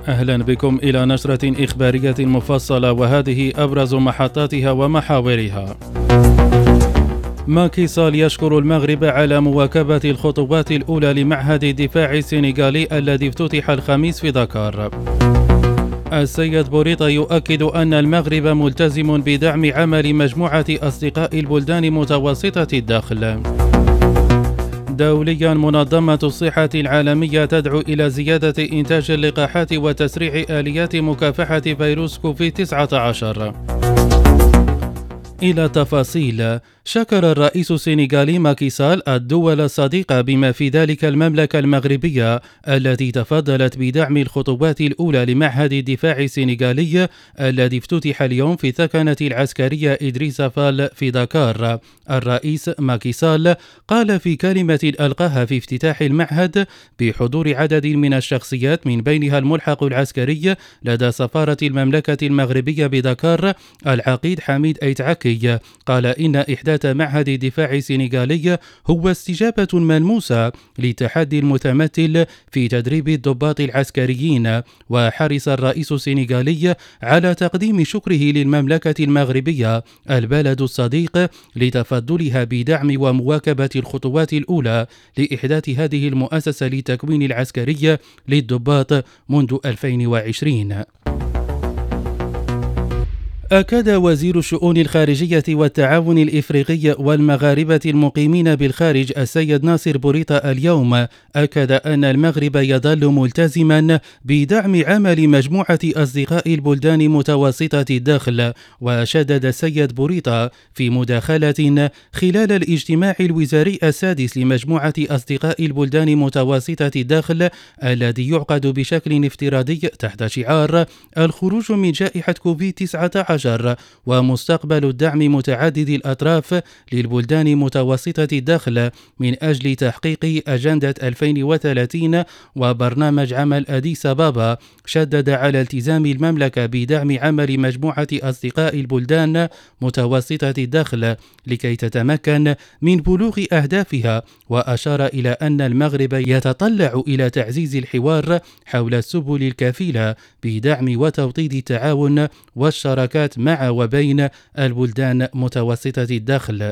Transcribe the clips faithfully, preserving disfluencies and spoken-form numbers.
أهلا بكم إلى نشرة إخبارية مفصلة، وهذه أبرز محطاتها ومحاورها. ماكي سال يشكر المغرب على مواكبة الخطوات الأولى لمعهد الدفاع السنغالي الذي افتتح الخميس في دكار. السيد بوريطة يؤكد أن المغرب ملتزم بدعم عمل مجموعة أصدقاء البلدان متوسطة الدخل. دوليا، منظمة الصحة العالمية تدعو إلى زيادة إنتاج اللقاحات وتسريع آليات مكافحة فيروس كوفيد تسعة عشر. إلى تفاصيل. شكر الرئيس السنغالي ماكي سال الدول الصديقة بما في ذلك المملكة المغربية التي تفضلت بدعم الخطوات الأولى لمعهد الدفاع السنغالي الذي افتتح اليوم في الثكنة العسكرية إدريس فال في دكار. الرئيس ماكي سال قال في كلمة ألقاها في افتتاح المعهد بحضور عدد من الشخصيات من بينها الملحق العسكري لدى سفارة المملكة المغربية بدكار العقيد حميد أيتعكي، قال إن إحداث معهد الدفاع السنغالي هو استجابة ملموسة للتحدي المتمثل في تدريب الضباط العسكريين. وحرص الرئيس السنغالي على تقديم شكره للمملكة المغربية البلد الصديق لتفضلها بدعم ومواكبة الخطوات الأولى لإحداث هذه المؤسسة للتكوين العسكري للضباط منذ ألفين وعشرين. أكد وزير الشؤون الخارجية والتعاون الإفريقي والمغاربة المقيمين بالخارج السيد ناصر بوريطة اليوم أكد أن المغرب يظل ملتزما بدعم عمل مجموعة أصدقاء البلدان متوسطة الدخل. وشدد السيد بوريطة في مداخلة خلال الاجتماع الوزاري السادس لمجموعة أصدقاء البلدان متوسطة الدخل الذي يعقد بشكل افتراضي تحت شعار الخروج من جائحة كوفيد تسعة عشر ومستقبل الدعم متعدد الأطراف للبلدان متوسطة الدخل من أجل تحقيق أجندة ألفين وثلاثين وبرنامج عمل أديس أبابا. شدد على التزام المملكة بدعم عمل مجموعة أصدقاء البلدان متوسطة الدخل لكي تتمكن من بلوغ أهدافها، وأشار إلى أن المغرب يتطلع إلى تعزيز الحوار حول السبل الكافلة بدعم وتوطيد التعاون والشراكات مع وبين البلدان متوسطة الدخل.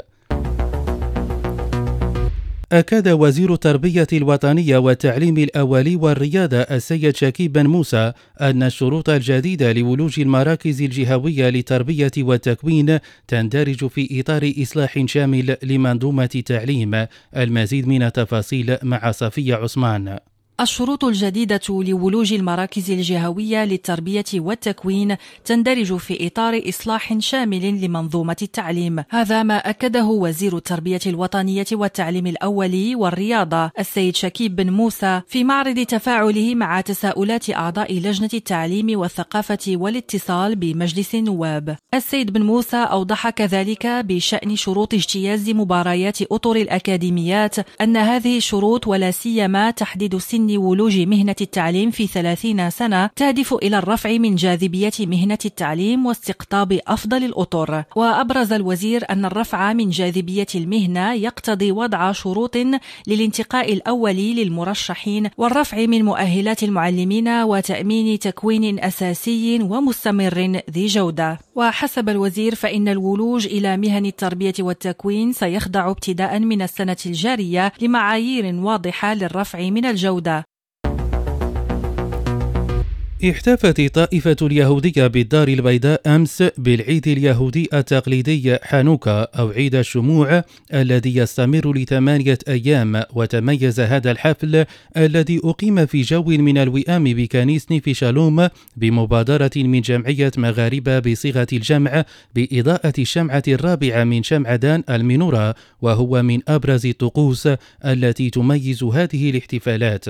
أكد وزير التربية الوطنية والتعليم الأولي والرياضة السيد شكيب بن موسى أن الشروط الجديدة لولوج المراكز الجهوية للتربية والتكوين تندرج في إطار إصلاح شامل لمنظومة التعليم. المزيد من التفاصيل مع صفية عثمان. الشروط الجديدة لولوج المراكز الجهوية للتربية والتكوين تندرج في إطار إصلاح شامل لمنظومة التعليم. هذا ما أكده وزير التربية الوطنية والتعليم الأولي والرياضة السيد شكيب بن موسى في معرض تفاعله مع تساؤلات أعضاء لجنة التعليم والثقافة والاتصال بمجلس النواب. السيد بن موسى أوضح كذلك بشأن شروط اجتياز مباريات أطر الأكاديميات أن هذه الشروط ولا سيما تحديد سن ولوج مهنة التعليم في ثلاثين سنة تهدف إلى الرفع من جاذبية مهنة التعليم واستقطاب أفضل الأطر. وأبرز الوزير أن الرفع من جاذبية المهنة يقتضي وضع شروط للانتقاء الأولي للمرشحين والرفع من مؤهلات المعلمين وتأمين تكوين أساسي ومستمر ذي جودة. وحسب الوزير فإن الولوج إلى مهن التربية والتكوين سيخضع ابتداء من السنة الجارية لمعايير واضحة للرفع من الجودة. احتفت الطائفة اليهودية بالدار البيضاء أمس بالعيد اليهودي التقليدي حانوكا أو عيد الشموع الذي يستمر لثمانية أيام. وتميز هذا الحفل الذي أقيم في جو من الوئام بكنيسة نيفي شالوم بمبادرة من جمعية مغاربة بصيغة الجمع بإضاءة الشمعة الرابعة من شمعدان المنورة، وهو من أبرز الطقوس التي تميز هذه الاحتفالات.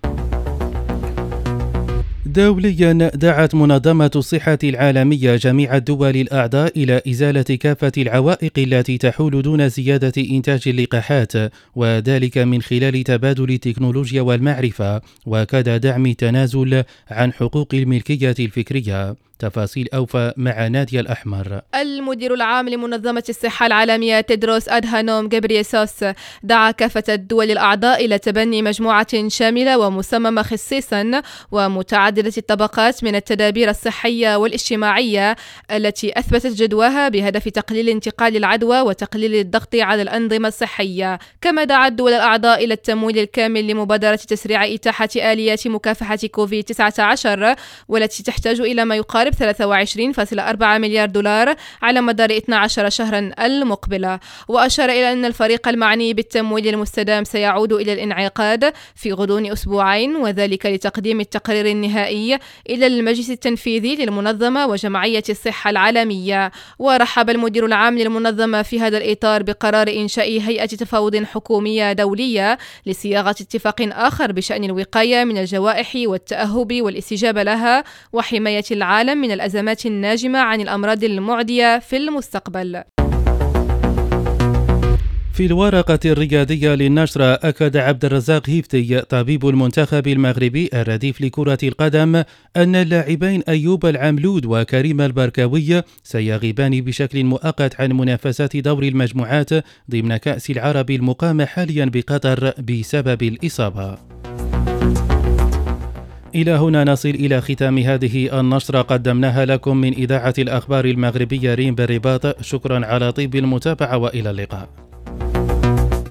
دوليا، دعت منظمة الصحة العالمية جميع الدول الأعضاء إلى إزالة كافة العوائق التي تحول دون زيادة إنتاج اللقاحات، وذلك من خلال تبادل التكنولوجيا والمعرفة وكذا دعم التنازل عن حقوق الملكية الفكرية. تفاصيل أوفى مع نادية الأحمر. المدير العام لمنظمة الصحة العالمية تيدروس أدهانوم غبرييسوس دعا كافة الدول الأعضاء إلى تبني مجموعة شاملة ومصممة خصيصا ومتعددة الطبقات من التدابير الصحية والاجتماعية التي أثبتت جدواها بهدف تقليل انتقال العدوى وتقليل الضغط على الأنظمة الصحية. كما دعا الدول الأعضاء إلى التمويل الكامل لمبادرة تسريع إتاحة آليات مكافحة كوفيد تسعة عشر والتي تحتاج إلى ما يقارب ثلاثة وعشرين فاصلة أربعة مليار دولار على مدار اثنا عشر شهرا المقبلة. وأشار إلى أن الفريق المعني بالتمويل المستدام سيعود إلى الانعقاد في غضون أسبوعين، وذلك لتقديم التقرير النهائي إلى المجلس التنفيذي للمنظمة وجمعية الصحة العالمية. ورحب المدير العام للمنظمة في هذا الإطار بقرار إنشاء هيئة تفاوض حكومية دولية لصياغة اتفاق آخر بشأن الوقاية من الجوائح والتأهب والاستجابة لها وحماية العالم من الأزمات الناجمة عن الأمراض المعدية في المستقبل. في الورقة الرياضية للنشرة، أكد عبد الرزاق هيفتي طبيب المنتخب المغربي الرديف لكرة القدم أن اللاعبين أيوب العملود وكريم البركاوي سيغيبان بشكل مؤقت عن منافسات دور المجموعات ضمن كأس العرب المقامة حاليا بقطر بسبب الإصابة. إلى هنا نصل إلى ختام هذه النشرة قدمناها لكم من إذاعة الأخبار المغربية ريم بالرباط. شكرا على طيب المتابعة وإلى اللقاء.